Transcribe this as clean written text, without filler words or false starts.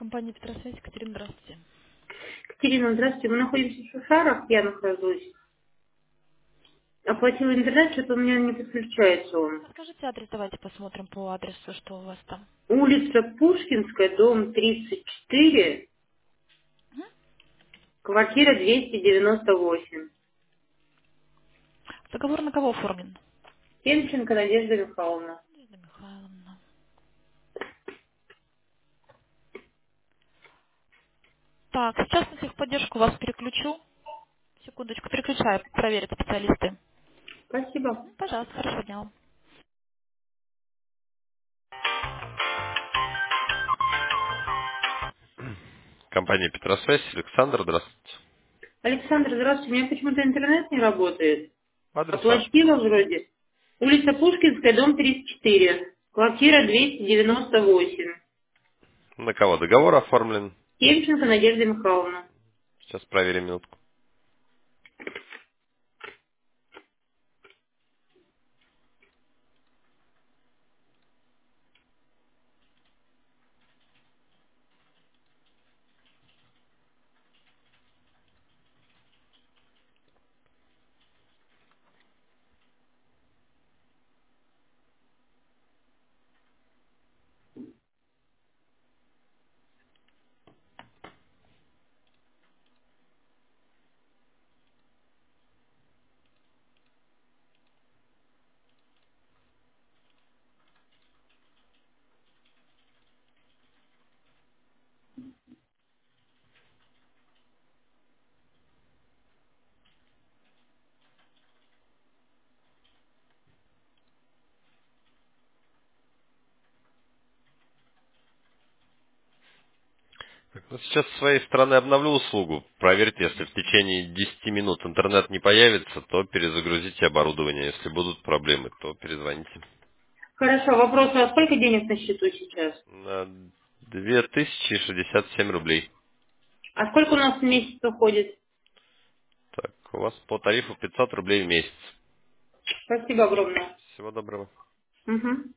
Компания Петросвязь, Екатерина, здравствуйте. Катерина, здравствуйте. Мы находимся в Шушарах, я нахожусь. Оплатила интернет, что-то у меня не подключается он. Скажите адрес, давайте посмотрим по адресу, что у вас там. Улица Пушкинская, дом 34, квартира 298. Договор на кого оформлен? Пенченко Надежда Михайловна. Надежда Михайловна. Так, сейчас на техподдержку вас переключу. Секундочку, переключаю, проверят специалисты. Спасибо. Пожалуйста, хорошего дня вам. Компания Петросвязь, Александр, здравствуйте. Александр, здравствуйте. У меня почему-то интернет не работает. Адрес ваш, Оплатила пожалуйста. вроде. Улица Пушкинская, дом 34, квартира 298. На кого договор оформлен? Пенченко Надежда Михайловна. Сейчас проверим минутку. Ну, сейчас с своей стороны обновлю услугу. Проверьте, если в течение 10 минут интернет не появится, то перезагрузите оборудование. Если будут проблемы, то перезвоните. Хорошо, вопрос, а сколько денег на счету сейчас? На 2067 рублей. А сколько у нас в месяц уходит? Так, у вас по тарифу 500 рублей в месяц. Спасибо огромное. Всего доброго. Мгм.